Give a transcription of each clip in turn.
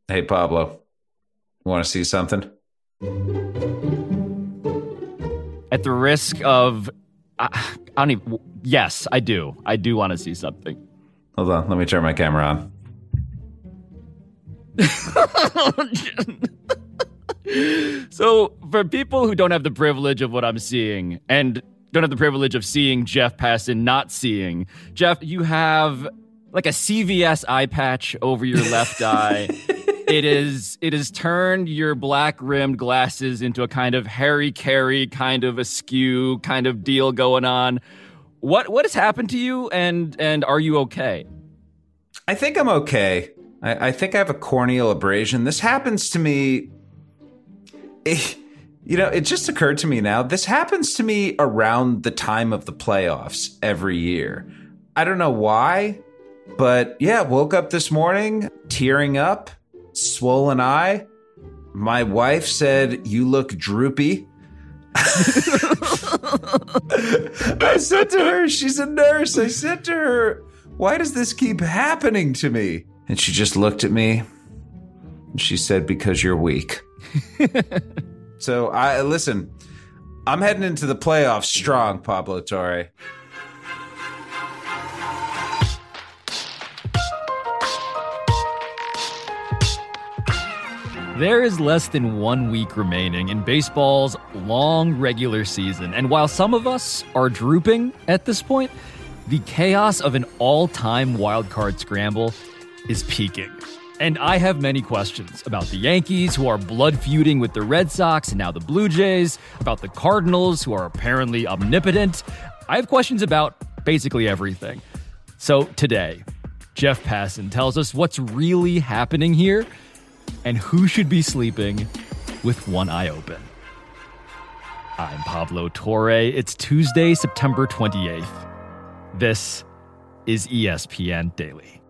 Hey, Pablo, want to see something? At the risk of, I don't even, yes, I do. I do want to see something. Hold on, let me turn my camera on. So, for people who don't have the privilege of what I'm seeing, and don't have the privilege of seeing Jeff Passan not seeing, Jeff, you have like a CVS eye patch over your left eye. It is turned your black-rimmed glasses into a kind of Harry Carey kind of askew kind of deal going on. What has happened to you, and are you okay? I think I'm okay. I think I have a corneal abrasion. This happens to me. It just occurred to me now. This happens to me around the time of the playoffs every year. I don't know why, but yeah, woke up this morning tearing up. Swollen eye. My wife said, "You look droopy." I said to her, she's a nurse. I said to her, "Why does this keep happening to me?" And she just looked at me and she said, "Because you're weak." So listen, I'm heading into the playoffs strong, Pablo Torre. There is less than 1 week remaining in baseball's long regular season, and while some of us are drooping at this point, the chaos of an all-time wildcard scramble is peaking. And I have many questions about the Yankees, who are blood feuding with the Red Sox and now the Blue Jays, about the Cardinals, who are apparently omnipotent. I have questions about basically everything. So today, Jeff Passan tells us what's really happening here and who should be sleeping with one eye open. I'm Pablo Torre. It's Tuesday, September 28th. This is ESPN Daily.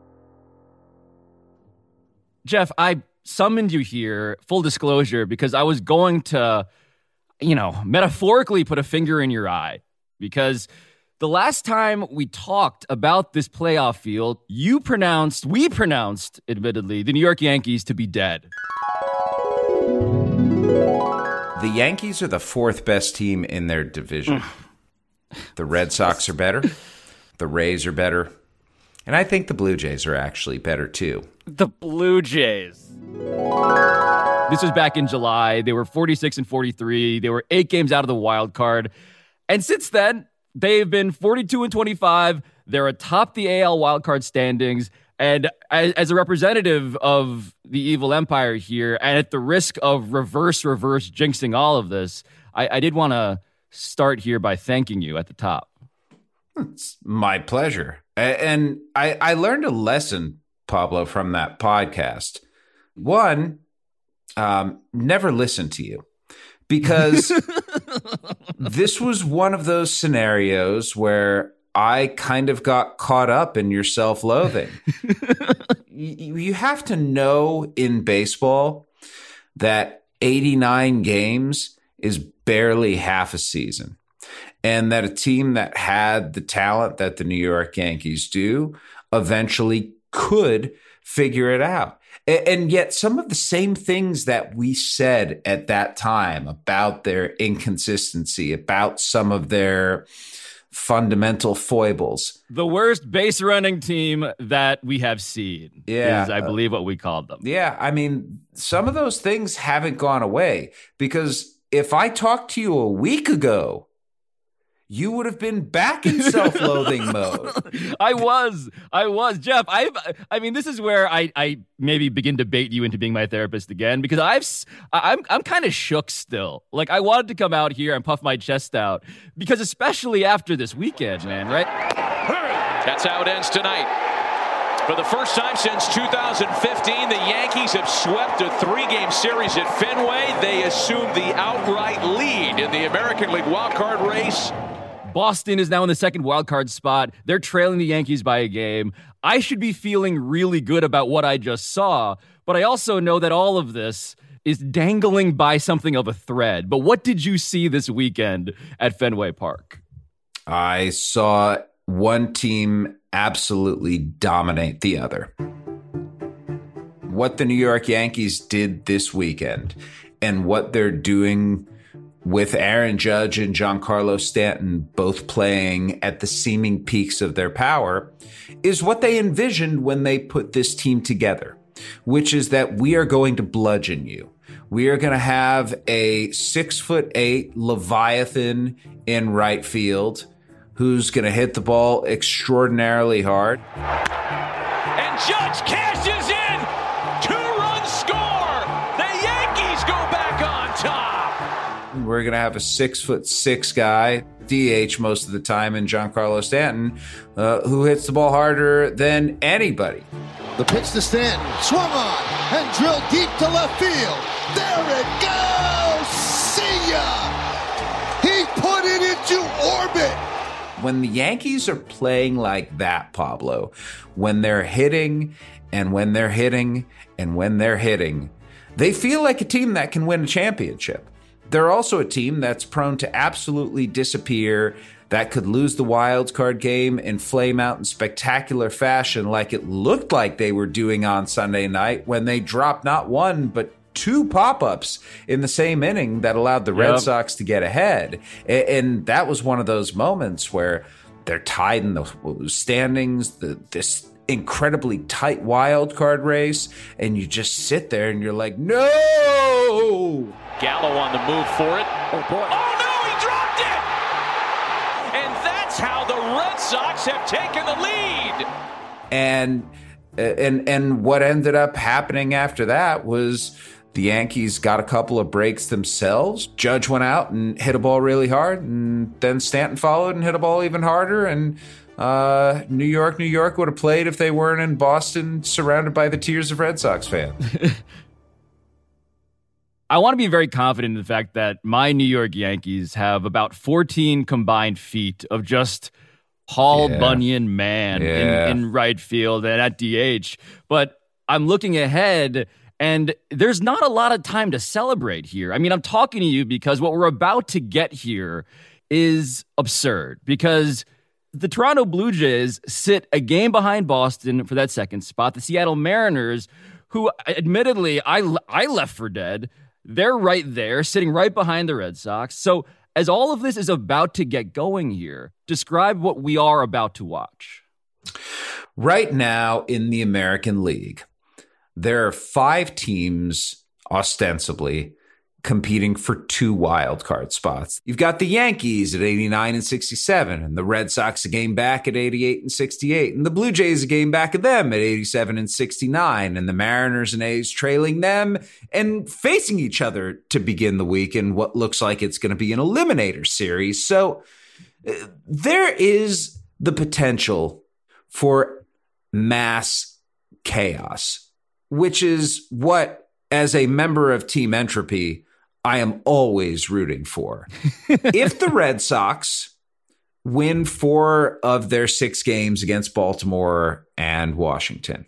Jeff, I summoned you here, full disclosure, because I was going to, metaphorically put a finger in your eye. Because the last time we talked about this playoff field, we pronounced, admittedly, the New York Yankees to be dead. The Yankees are the fourth best team in their division. The Red Sox are better. The Rays are better. And I think the Blue Jays are actually better, too. The Blue Jays. This was back in July. They were 46-43. They were 8 games out of the wild card. And since then, they've been 42-25. They're atop the AL wildcard standings. And as a representative of the evil empire here, and at the risk of reverse jinxing all of this, I did want to start here by thanking you at the top. It's my pleasure. And I learned a lesson, Pablo, from that podcast. One, never listen to you. Because this was one of those scenarios where I kind of got caught up in your self-loathing. You have to know in baseball that 89 games is barely half a season. And that a team that had the talent that the New York Yankees do eventually could figure it out. And yet some of the same things that we said at that time about their inconsistency, about some of their fundamental foibles. The worst base running team that we have seen is, I believe, what we called them. Yeah, I mean, some of those things haven't gone away, because if I talked to you a week ago, you would have been back in self-loathing mode. I was. Jeff, I mean, this is where I maybe begin to bait you into being my therapist again, because I'm kind of shook still. Like, I wanted to come out here and puff my chest out, because especially after this weekend, man, right? That's how it ends tonight. For the first time since 2015, the Yankees have swept a 3-game series at Fenway. They assume the outright lead in the American League wildcard race. Boston is now in the second wildcard spot. They're trailing the Yankees by a game. I should be feeling really good about what I just saw, but I also know that all of this is dangling by something of a thread. But what did you see this weekend at Fenway Park? I saw one team absolutely dominate the other. what the New York Yankees did this weekend and what they're doing with Aaron Judge and Giancarlo Stanton both playing at the seeming peaks of their power is what they envisioned when they put this team together, which is that we are going to bludgeon you. We are going to have a 6'8" Leviathan in right field who's going to hit the ball extraordinarily hard. And Judge cashes in. 2-run score. The Yankees go back on top. We're going to have a 6'6" guy, DH most of the time, in Giancarlo Stanton, who hits the ball harder than anybody. The pitch to Stanton, swung on, and drilled deep to left field. There it goes! See ya! He put it into orbit! When the Yankees are playing like that, Pablo, when they're hitting and when they're hitting and when they're hitting, they feel like a team that can win a championship. They're also a team that's prone to absolutely disappear, that could lose the wild card game and flame out in spectacular fashion like it looked like they were doing on Sunday night when they dropped not one but 2 pop-ups in the same inning that allowed the Red Sox to get ahead. And that was one of those moments where they're tied in the standings, this incredibly tight wild card race, and you just sit there and you're like, no! Gallo on the move for it. Oh, boy. Oh, no, he dropped it! And that's how the Red Sox have taken the lead. And what ended up happening after that was the Yankees got a couple of breaks themselves. Judge went out and hit a ball really hard, and then Stanton followed and hit a ball even harder. And New York would have played if they weren't in Boston surrounded by the tears of Red Sox fans. I want to be very confident in the fact that my New York Yankees have about 14 combined feet of just Paul Bunyan man in right field and at DH. But I'm looking ahead, and there's not a lot of time to celebrate here. I mean, I'm talking to you because what we're about to get here is absurd, because the Toronto Blue Jays sit a game behind Boston for that second spot. The Seattle Mariners, who admittedly I left for dead, they're right there, sitting right behind the Red Sox. So as all of this is about to get going here, describe what we are about to watch. Right now in the American League, there are 5 teams ostensibly competing for 2 wild card spots. You've got the Yankees at 89 and 67, and the Red Sox a game back at 88 and 68, and the Blue Jays a game back of them at 87 and 69, and the Mariners and A's trailing them and facing each other to begin the week in what looks like it's going to be an eliminator series. So there is the potential for mass chaos, which is what, as a member of Team Entropy, I am always rooting for. If the Red Sox win 4 of their 6 games against Baltimore and Washington,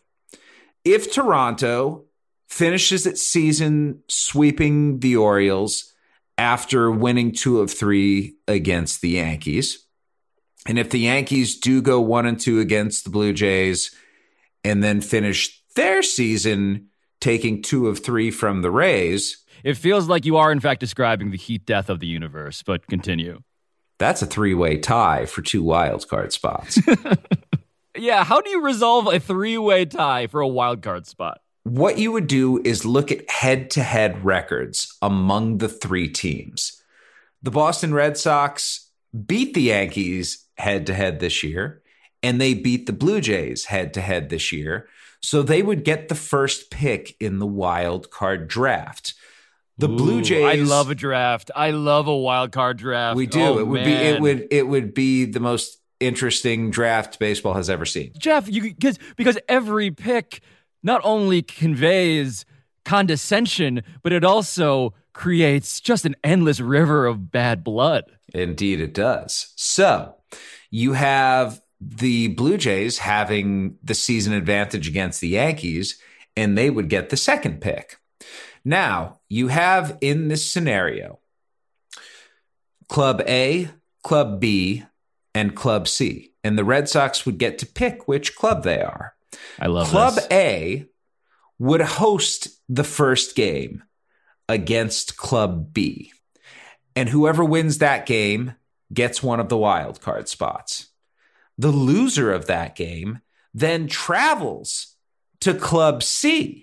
if Toronto finishes its season sweeping the Orioles after winning 2 of 3 against the Yankees, and if the Yankees do go 1-2 against the Blue Jays and then finish their season taking 2 of 3 from the Rays, it feels like you are, in fact, describing the heat death of the universe, but continue. That's a 3-way tie for 2 wild card spots. Yeah, how do you resolve a 3-way tie for a wild card spot? What you would do is look at head-to-head records among the 3 teams. The Boston Red Sox beat the Yankees head-to-head this year, and they beat the Blue Jays head-to-head this year, so they would get the first pick in the wild card draft. The Blue Jays. I love a draft. I love a wild card draft. We do. It would be the most interesting draft baseball has ever seen. Jeff, because every pick not only conveys condescension, but it also creates just an endless river of bad blood. Indeed, it does. So you have the Blue Jays having the season advantage against the Yankees, and they would get the second pick. Now, you have in this scenario Club A, Club B, and Club C. And the Red Sox would get to pick which club they are. I love Club this. A would host the first game against Club B. And whoever wins that game gets one of the wild card spots. The loser of that game then travels to Club C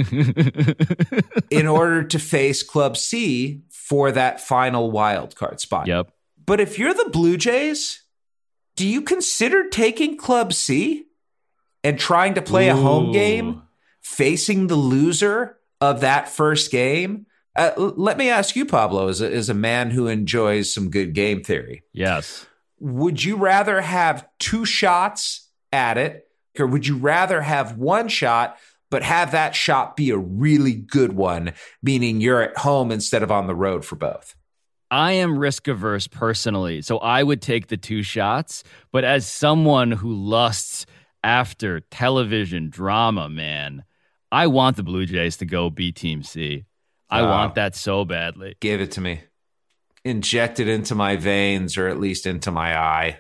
in order to face Club C for that final wild card spot. Yep. But if you're the Blue Jays, do you consider taking Club C and trying to play a home game facing the loser of that first game? Let me ask you, Pablo, as a man who enjoys some good game theory. Yes. Would you rather have two shots at it, or would you rather have one shot, but have that shot be a really good one, meaning you're at home instead of on the road for both? I am risk averse personally, so I would take the two shots. But as someone who lusts after television drama, man, I want the Blue Jays to go beat Team C. I want that so badly. Give it to me. Inject it into my veins, or at least into my eye.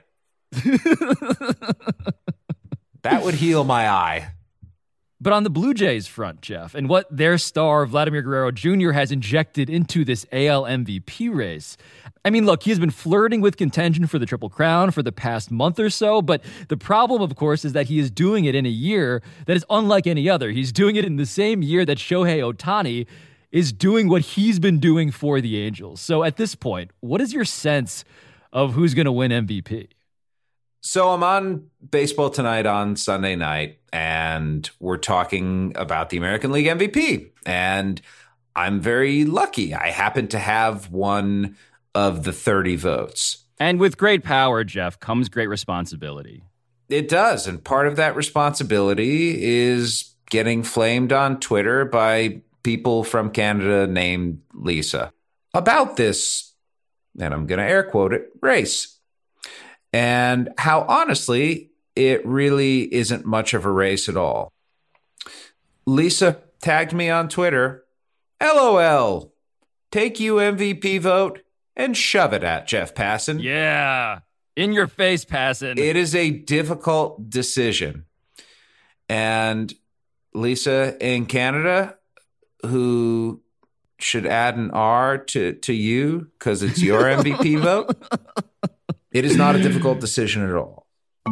That would heal my eye. But on the Blue Jays front, Jeff, and what their star Vladimir Guerrero Jr. has injected into this AL MVP race, I mean, look, he's been flirting with contention for the Triple Crown for the past month or so, but the problem, of course, is that he is doing it in a year that is unlike any other. He's doing it in the same year that Shohei Ohtani is doing what he's been doing for the Angels. So at this point, what is your sense of who's going to win MVP? So I'm on Baseball Tonight on Sunday night, and we're talking about the American League MVP. And I'm very lucky. I happen to have one of the 30 votes. And with great power, Jeff, comes great responsibility. It does. And part of that responsibility is getting flamed on Twitter by people from Canada named Lisa about this, and I'm going to air quote it, race. And how honestly, it really isn't much of a race at all. Lisa tagged me on Twitter, LOL, take you MVP vote and shove it at Jeff Passan. Yeah, in your face, Passan. It is a difficult decision. And Lisa in Canada, who should add an R to you because it's your MVP vote. It is not a difficult decision at all.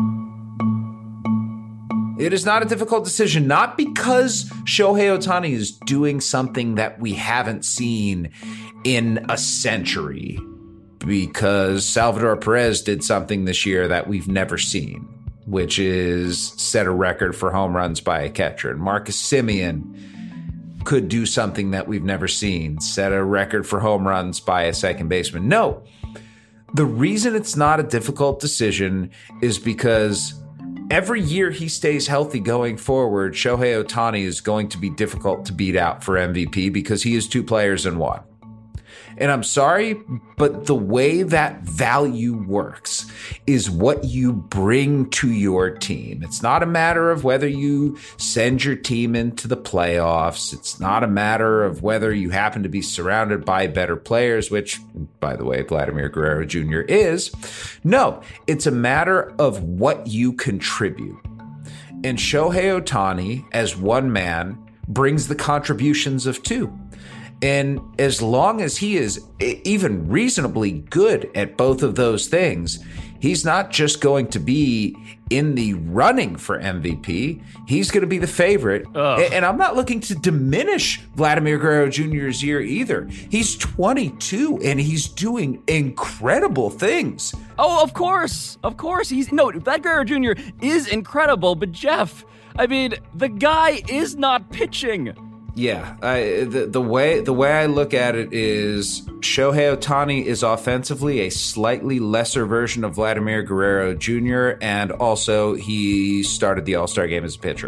It is not a difficult decision, not because Shohei Ohtani is doing something that we haven't seen in a century, because Salvador Perez did something this year that we've never seen, which is set a record for home runs by a catcher. And Marcus Semien could do something that we've never seen, set a record for home runs by a second baseman. No, the reason it's not a difficult decision is because every year he stays healthy going forward, Shohei Ohtani is going to be difficult to beat out for MVP because he is two players in one. And I'm sorry, but the way that value works is what you bring to your team. It's not a matter of whether you send your team into the playoffs. It's not a matter of whether you happen to be surrounded by better players, which, by the way, Vladimir Guerrero Jr. is. No, it's a matter of what you contribute. And Shohei Ohtani, as one man, brings the contributions of two. And as long as he is even reasonably good at both of those things, he's not just going to be in the running for MVP. He's going to be the favorite. And I'm not looking to diminish Vladimir Guerrero Jr.'s year either. He's 22 and he's doing incredible things. Oh, of course. Of course. Vlad Guerrero Jr. is incredible. But Jeff, I mean, the guy is not pitching. Yeah, the way I look at it is Shohei Ohtani is offensively a slightly lesser version of Vladimir Guerrero Jr., and also he started the All-Star game as a pitcher.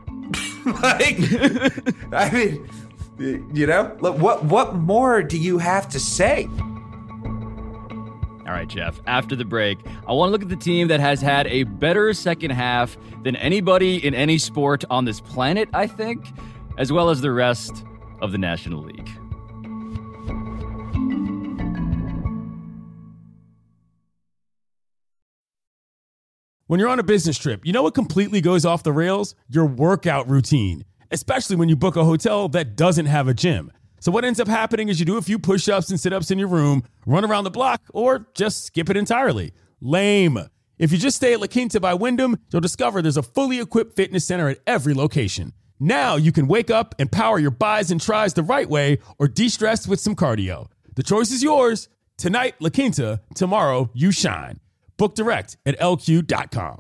I mean, you know, what more do you have to say? All right, Jeff, after the break, I want to look at the team that has had a better second half than anybody in any sport on this planet, I think, as well as the rest of the National League. When you're on a business trip, you know what completely goes off the rails? Your workout routine. especially when you book a hotel that doesn't have a gym. So what ends up happening is you do a few push-ups and sit-ups in your room, run around the block, or just skip it entirely. Lame. If you just stay at La Quinta by Wyndham, you'll discover there's a fully equipped fitness center at every location. Now you can wake up and power your buys and tries the right way or de-stress with some cardio. The choice is yours. Tonight, La Quinta. Tomorrow, you shine. Book direct at LQ.com.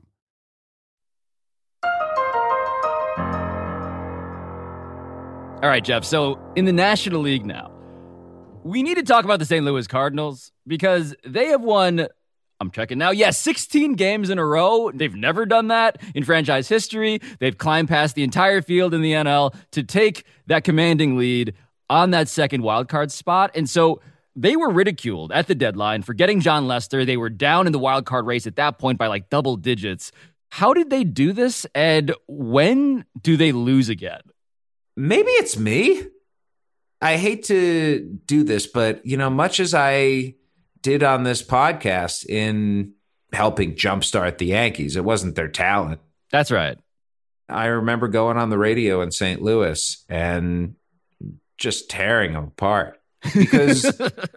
All right, Jeff. So in the National League now, we need to talk about the St. Louis Cardinals because they have won, I'm checking now, 16 games in a row. They've never done that in franchise history. They've climbed past the entire field in the NL to take that commanding lead on that second wildcard spot. And so they were ridiculed at the deadline for getting Jon Lester. They were down in the wildcard race at that point by like double digits. How did they do this? And when do they lose again? Maybe it's me. I hate to do this, but, much as I did on this podcast in helping jumpstart the Yankees, it wasn't their talent. That's right. I remember going on the radio in St. Louis and just tearing them apart because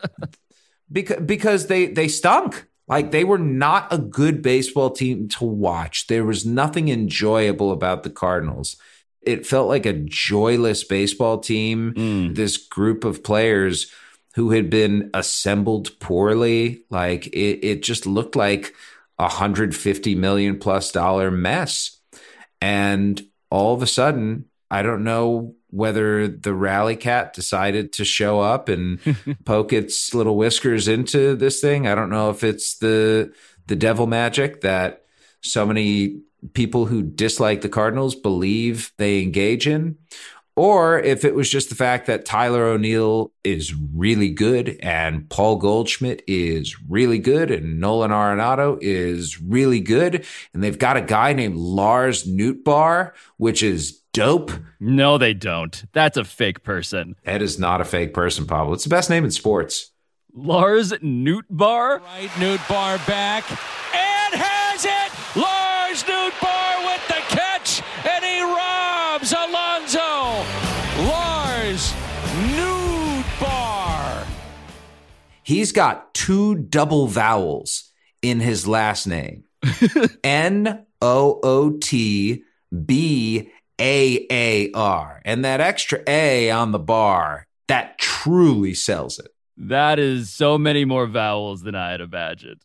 they stunk. Like, they were not a good baseball team to watch. There was nothing enjoyable about the Cardinals. It felt like a joyless baseball team. This group of players who had been assembled poorly. Like it just looked like $150 million plus mess. And all of a sudden, I don't know whether the Rally Cat decided to show up and poke its little whiskers into this thing. I don't know if it's the devil magic that so many people who dislike the Cardinals believe they engage in, or if it was just the fact that Tyler O'Neill is really good and Paul Goldschmidt is really good and Nolan Arenado is really good. And they've got a guy named Lars Nootbaar, which is dope. No, they don't. That's a fake person. That is not a fake person, Pablo. It's the best name in sports. Lars Nootbaar? Right, Nootbaar back and has it. Lars Nootbaar with the catch, and he robs Alonso. Lars Nootbaar. He's got 2 double vowels in his last name. Nootbaar. And that extra A on the bar, that truly sells it. That is so many more vowels than I had imagined.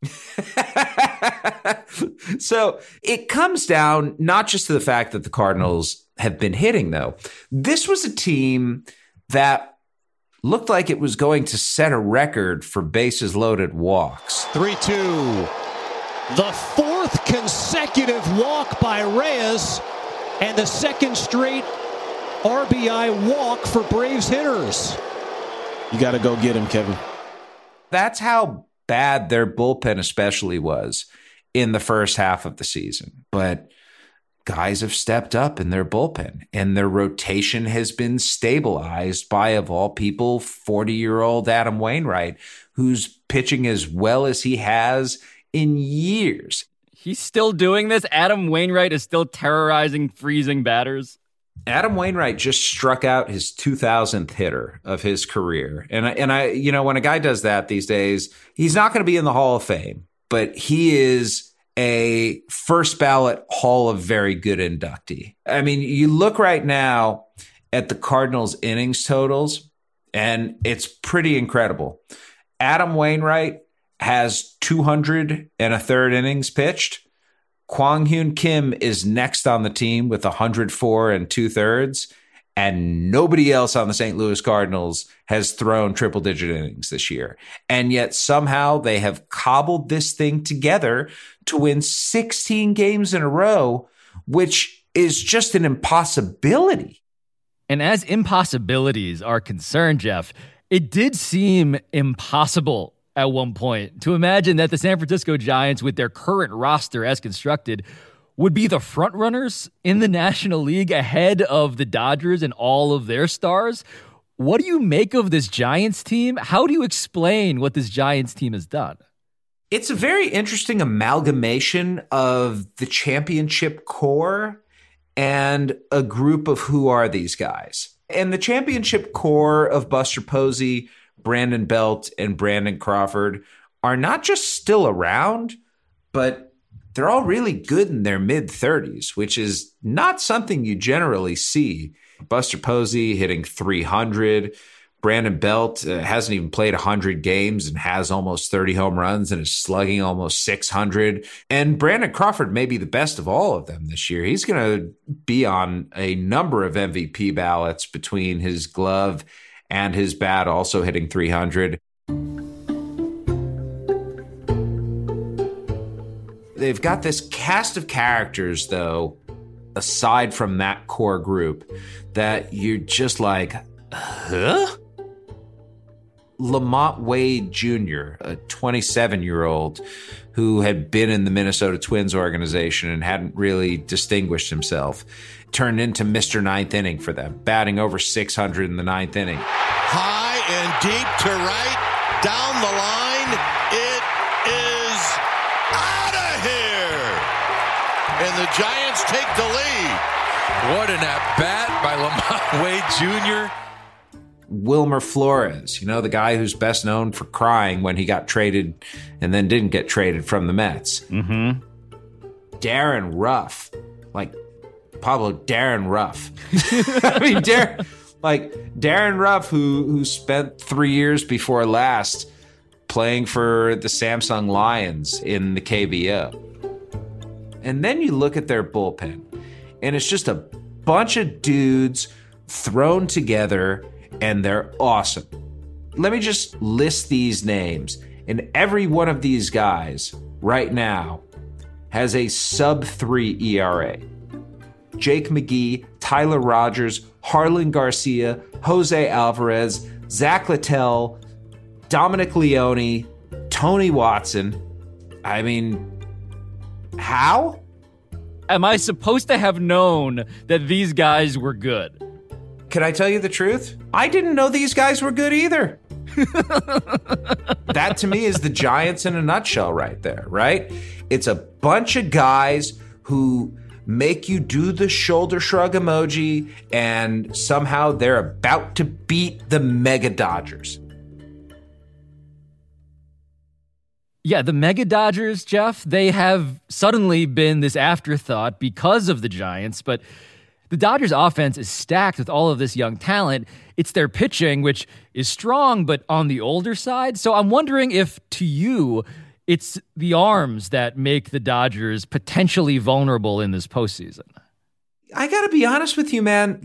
So it comes down not just to the fact that the Cardinals have been hitting, though. This was a team that looked like it was going to set a record for bases loaded walks. 3-2. The 4th consecutive walk by Reyes and the 2nd straight RBI walk for Braves hitters. You got to go get him, Kevin. That's how bad their bullpen especially was in the first half of the season. But guys have stepped up in their bullpen, and their rotation has been stabilized by, of all people, 40-year-old Adam Wainwright, who's pitching as well as he has in years. He's still doing this? Adam Wainwright is still terrorizing freezing batters? Adam Wainwright just struck out his 2000th hitter of his career. And I, when a guy does that these days, he's not going to be in the Hall of Fame, but he is a first ballot Hall of Very Good inductee. I mean, you look right now at the Cardinals innings totals, and it's pretty incredible. Adam Wainwright has 200 1/3 innings pitched. Kwang Hyun Kim is next on the team with 104 2/3, and nobody else on the St. Louis Cardinals has thrown triple-digit innings this year. And yet somehow they have cobbled this thing together to win 16 games in a row, which is just an impossibility. And as impossibilities are concerned, Jeff, it did seem impossible at one point to imagine that the San Francisco Giants, with their current roster as constructed, would be the frontrunners in the National League ahead of the Dodgers and all of their stars. What do you make of this Giants team? How do you explain what this Giants team has done? It's a very interesting amalgamation of the championship core and a group of who are these guys. And the championship core of Buster Posey, Brandon Belt, and Brandon Crawford are not just still around, but they're all really good in their mid-30s, which is not something you generally see. Buster Posey hitting 300. Brandon Belt hasn't even played 100 games and has almost 30 home runs and is slugging almost 600. And Brandon Crawford may be the best of all of them this year. He's going to be on a number of MVP ballots between his glove and his bat, also hitting 300. They've got this cast of characters, though, aside from that core group, that you're just like, huh? Lamont Wade Jr., a 27-year-old who had been in the Minnesota Twins organization and hadn't really distinguished himself, turned into Mr. Ninth Inning for them, batting over 600 in the ninth inning. High and deep to right, down the line, it is out of here! And the Giants take the lead. What an at-bat by Lamont Wade Jr. Wilmer Flores, the guy who's best known for crying when he got traded and then didn't get traded from the Mets. Mm-hmm. Darren Ruff, like Pablo Darren Ruff. I mean, Darren Ruff, who spent 3 years before last playing for the Samsung Lions in the KBO. And then you look at their bullpen, and it's just a bunch of dudes thrown together, and they're awesome. Let me just list these names. And every one of these guys right now has a sub-3 ERA. Jake McGee, Tyler Rogers, Harlan Garcia, Jose Alvarez, Zach Littell, Dominic Leone, Tony Watson. I mean, how? Am I supposed to have known that these guys were good? Can I tell you the truth? I didn't know these guys were good either. That to me is the Giants in a nutshell right there, right? It's a bunch of guys who make you do the shoulder shrug emoji, and somehow they're about to beat the Mega Dodgers. Yeah, the Mega Dodgers, Jeff, they have suddenly been this afterthought because of the Giants, but the Dodgers offense is stacked with all of this young talent. It's their pitching, which is strong, but on the older side. So I'm wondering if, to you, it's the arms that make the Dodgers potentially vulnerable in this postseason. I got to be honest with you, man.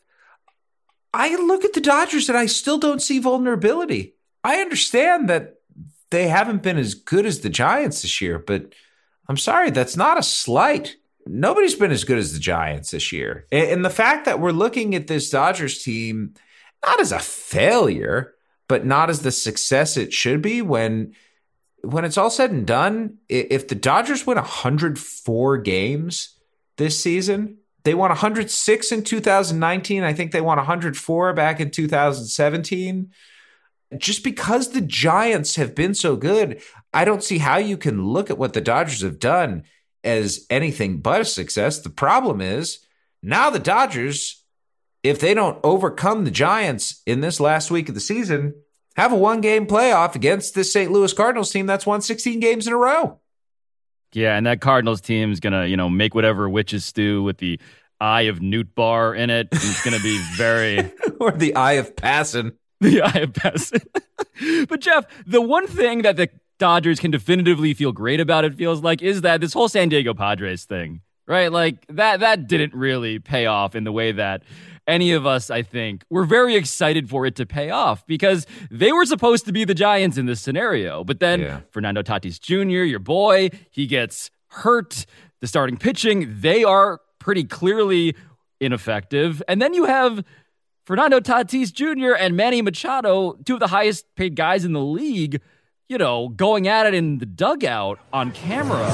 I look at the Dodgers and I still don't see vulnerability. I understand that they haven't been as good as the Giants this year, but I'm sorry, that's not a slight. Nobody's been as good as the Giants this year. And the fact that we're looking at this Dodgers team not as a failure, but not as the success it should be when it's all said and done, if the Dodgers win 104 games this season, they won 106 in 2019. I think they won 104 back in 2017. Just because the Giants have been so good, I don't see how you can look at what the Dodgers have done as anything but a success. The problem is now the Dodgers, if they don't overcome the Giants in this last week of the season, have a one-game playoff against this St. Louis Cardinals team that's won 16 games in a row. Yeah, and that Cardinals team is going to, make whatever witches stew with the eye of Newt Bar in it. And it's going to be very... or the eye of Passan. The eye of Passan. But Jeff, the one thing that the Dodgers can definitively feel great about, it feels like, is that this whole San Diego Padres thing, right? Like that didn't really pay off in the way that any of us, I think, were very excited for it to pay off, because they were supposed to be the Giants in this scenario. But then Fernando Tatis Jr., your boy, he gets hurt. The starting pitching, they are pretty clearly ineffective. And then you have Fernando Tatis Jr. and Manny Machado, two of the highest paid guys in the league, going at it in the dugout on camera.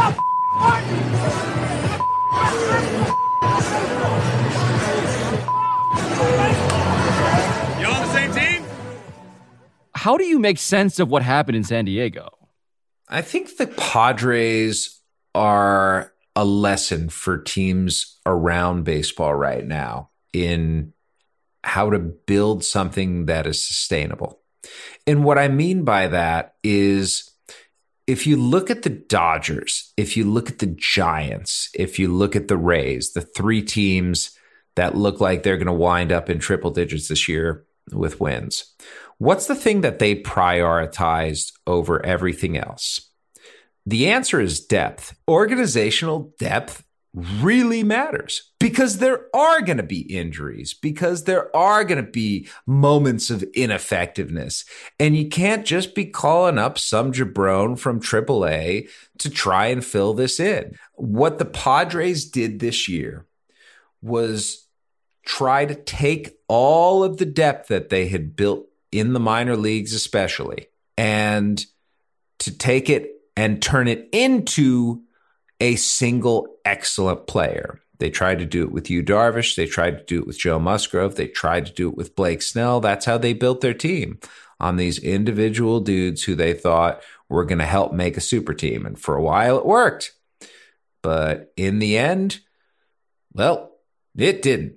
You on the same team? How do you make sense of what happened in San Diego? I think the Padres are a lesson for teams around baseball right now in how to build something that is sustainable. And what I mean by that is, if you look at the Dodgers, if you look at the Giants, if you look at the Rays, the three teams that look like they're going to wind up in triple digits this year with wins, what's the thing that they prioritized over everything else? The answer is depth. Organizational depth really matters, because there are going to be injuries, because there are going to be moments of ineffectiveness. And you can't just be calling up some jabron from AAA to try and fill this in. What the Padres did this year was try to take all of the depth that they had built in the minor leagues especially, and to take it and turn it into a single excellent player. They tried to do it with Yu Darvish. They tried to do it with Joe Musgrove. They tried to do it with Blake Snell. That's how they built their team, on these individual dudes who they thought were going to help make a super team. And for a while it worked. But in the end, well, it didn't.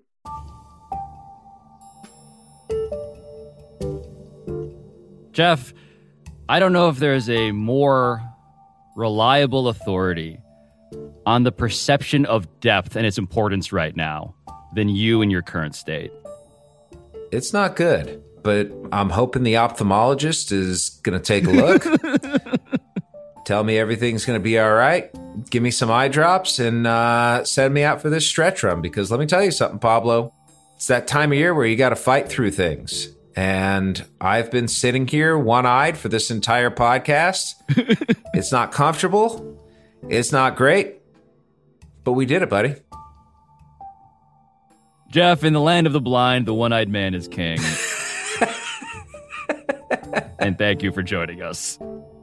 Jeff, I don't know if there's a more reliable authority on the perception of depth and its importance right now than you in your current state. It's not good, but I'm hoping the ophthalmologist is going to take a look, tell me everything's going to be all right, give me some eye drops, and send me out for this stretch run. Because let me tell you something, Pablo, it's that time of year where you got to fight through things. And I've been sitting here one-eyed for this entire podcast. It's not comfortable. It's not great. But we did it, buddy. Jeff, in the land of the blind, the one-eyed man is king. And thank you for joining us.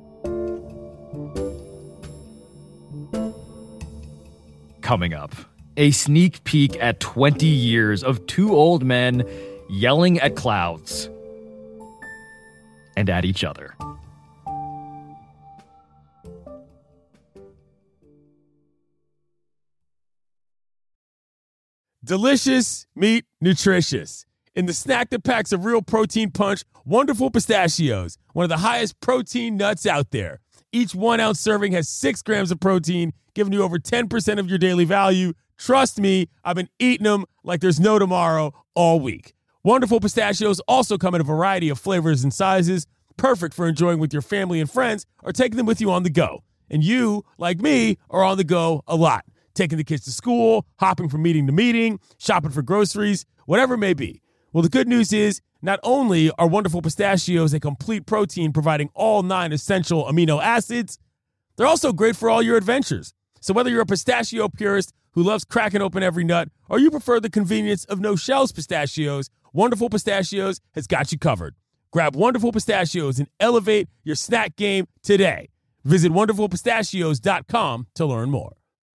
Coming up, a sneak peek at 20 years of two old men yelling at clouds and at each other. Delicious, meat, nutritious. In the snack that packs a real protein punch, Wonderful Pistachios, one of the highest protein nuts out there. Each 1 ounce serving has 6 grams of protein, giving you over 10% of your daily value. Trust me, I've been eating them like there's no tomorrow all week. Wonderful Pistachios also come in a variety of flavors and sizes, perfect for enjoying with your family and friends or taking them with you on the go. And you, like me, are on the go a lot. Taking the kids to school, hopping from meeting to meeting, shopping for groceries, whatever it may be. Well, the good news is, not only are Wonderful Pistachios a complete protein providing all 9 essential amino acids, they're also great for all your adventures. So whether you're a pistachio purist who loves cracking open every nut, or you prefer the convenience of no-shells pistachios, Wonderful Pistachios has got you covered. Grab Wonderful Pistachios and elevate your snack game today. Visit WonderfulPistachios.com to learn more.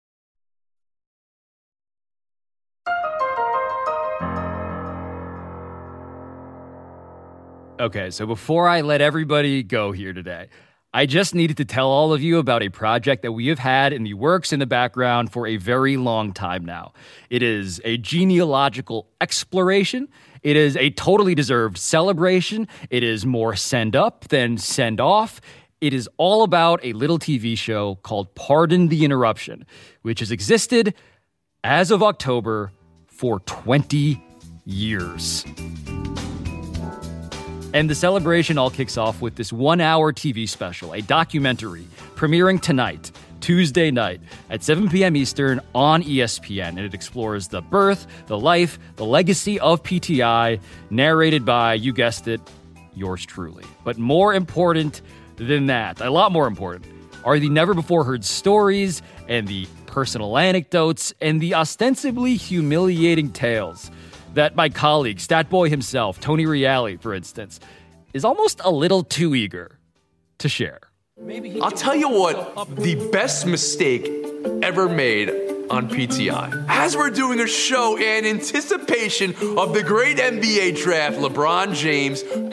Okay, so before I let everybody go here today, I just needed to tell all of you about a project that we have had in the works in the background for a very long time now. It is a genealogical exploration. It is a totally deserved celebration. It is more send up than send off. It is all about a little TV show called Pardon the Interruption, which has existed as of October for 20 years. And the celebration all kicks off with this 1-hour TV special, a documentary, premiering tonight, Tuesday night, at 7 p.m. Eastern on ESPN. And it explores the birth, the life, the legacy of PTI, narrated by, you guessed it, yours truly. But more important than that, a lot more important, are the never-before-heard stories and the personal anecdotes and the ostensibly humiliating tales that my colleague, Statboy himself, Tony Reale, for instance, is almost a little too eager to share. I'll tell you what the best mistake ever made on PTI. As we're doing a show in anticipation of the great NBA draft, LeBron James,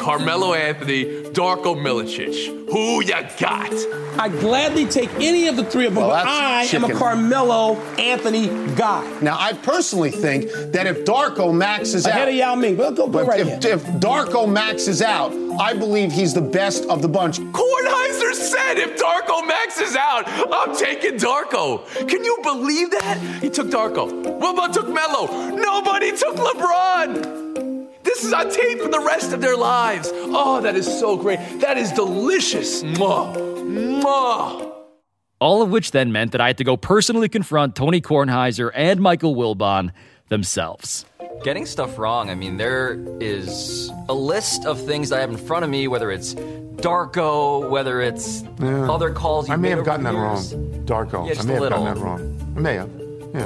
Carmelo Anthony, Darko Milicic. Who you got? I'd gladly take any of the three of them, but I am a Carmelo Anthony guy. Now, I personally think that if Darko maxes out... Ahead of Yao Ming, but go right ahead. If Darko maxes out, I believe he's the best of the bunch. Kornheiser said if Darko maxes out, I'm taking Darko. Can you believe that? He took Darko. Wilbon took Melo. Nobody took LeBron. This is on tape for the rest of their lives. Oh, that is so great. That is delicious. Mwah. Mwah. All of which then meant that I had to go personally confront Tony Kornheiser and Michael Wilbon themselves. Getting stuff wrong, I mean, there is a list of things I have in front of me, whether it's Darko, whether it's other calls you I may have gotten that years. wrong. Darko. Yeah, just I may a have little. gotten that wrong. I may have. Yeah.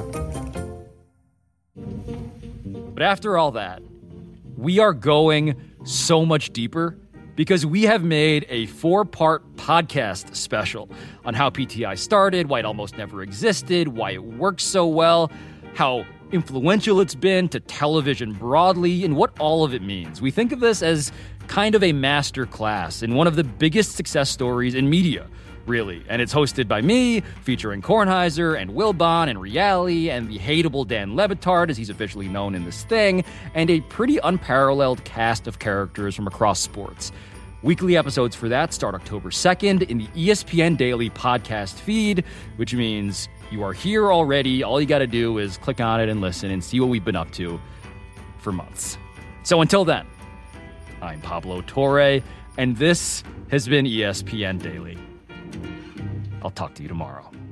But after all that, we are going so much deeper because we have made a 4-part podcast special on how PTI started, why it almost never existed, why it works so well, how influential it's been to television broadly, and what all of it means. We think of this as kind of a master class in one of the biggest success stories in media, really. And it's hosted by me, featuring Kornheiser and Wilbon and Reali and the hateable Dan Le Batard, as he's officially known in this thing, and a pretty unparalleled cast of characters from across sports. Weekly episodes for that start October 2nd in the ESPN Daily podcast feed, which means you are here already. All you got to do is click on it and listen and see what we've been up to for months. So until then, I'm Pablo Torre, and this has been ESPN Daily. I'll talk to you tomorrow.